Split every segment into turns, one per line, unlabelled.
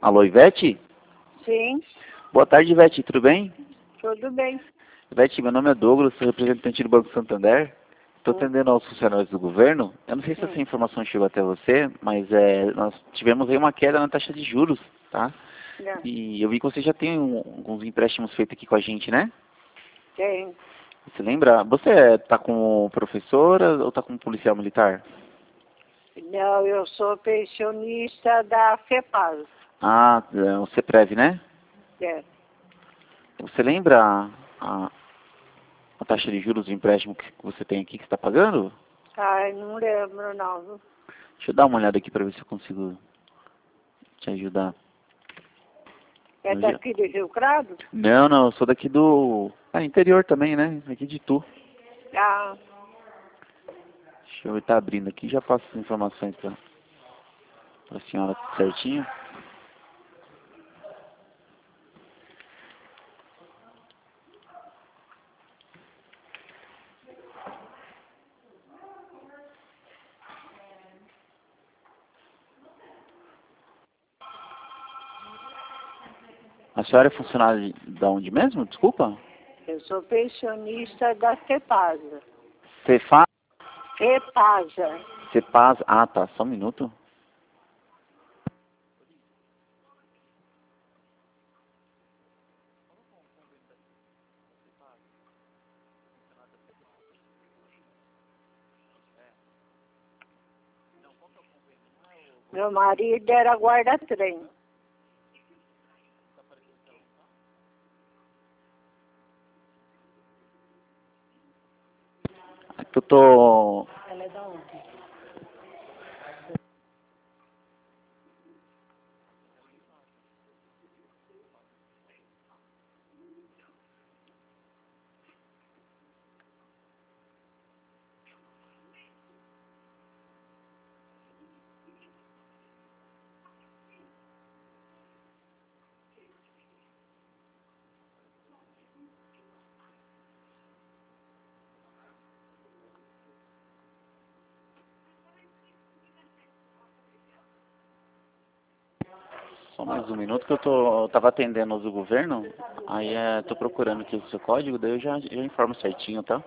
Alô, Ivete?
Sim,
Boa tarde, Ivete, tudo bem?
tudo bem.
Ivete, meu nome é Douglas, sou representante do Banco Santander. Estou atendendo aos funcionários do governo. Eu não sei se essa informação chegou até você, mas nós tivemos aí uma queda na taxa de juros, tá?
Não,
E eu vi que você já tem alguns empréstimos feitos aqui com a gente, né?
tem.
Você lembra? Você está como professora ou está como policial militar?
Não, eu sou pensionista da FEPAS.
Ah, é o CEPREV, né?
É.
Você lembra a taxa de juros do empréstimo que você tem aqui que você está pagando?
Ai, não lembro não. Viu?
Deixa eu dar uma olhada aqui para ver se eu consigo te ajudar.
É daqui de Rio Crado?
Não, não, eu sou daqui do interior também, né? Aqui de Itu.
Ah,
Deixa eu estar abrindo aqui, já passo as informações para a senhora certinho. A senhora é funcionária da onde mesmo? Desculpa?
eu sou pensionista da FEPASA.
Cefa,
FEPASA.
Cepaz. Ah, tá, só um minuto.
Meu marido era guarda-trem.
Aqui eu tô.
Ela é da onde?
Só mais um minuto que eu tava atendendo os do governo. Aí tô procurando aqui o seu código, daí eu já informo certinho, tá?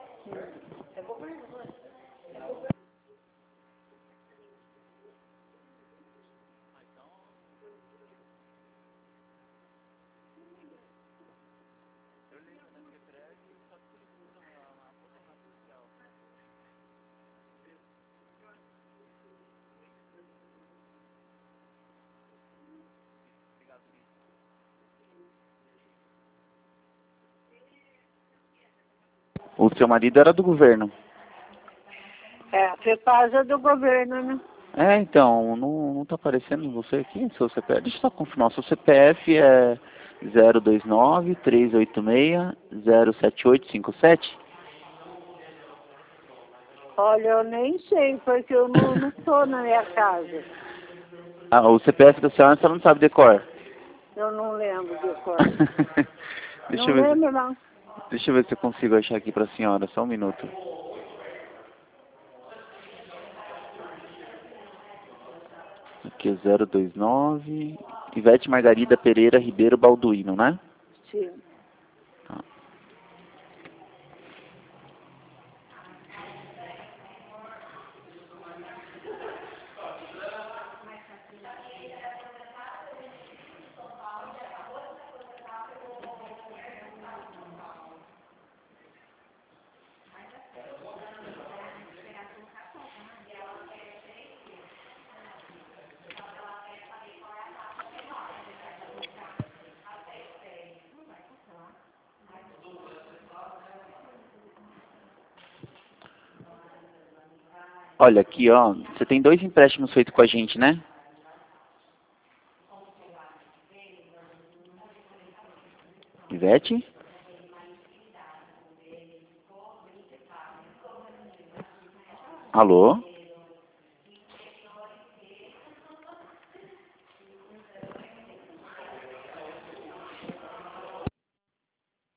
O seu marido era do governo.
É, a FEPASA do governo, né?
É, então, não tá aparecendo você aqui, seu CPF. Deixa eu só confirmar, o seu CPF é 029-386-07857?
Olha, eu nem sei, porque eu não tô na minha casa.
Ah, o CPF da senhora você não sabe decor.
Eu não lembro de cor.
deixa
Não
eu ver,
lembro, não.
deixa eu ver se eu consigo achar aqui pra senhora, só um minuto. Aqui é 029, Ivete Margarida Pereira Ribeiro Balduino, né?
Sim.
Tá. Olha, aqui ó, você tem 2 empréstimos feitos com a gente, né? Ivete? Alô?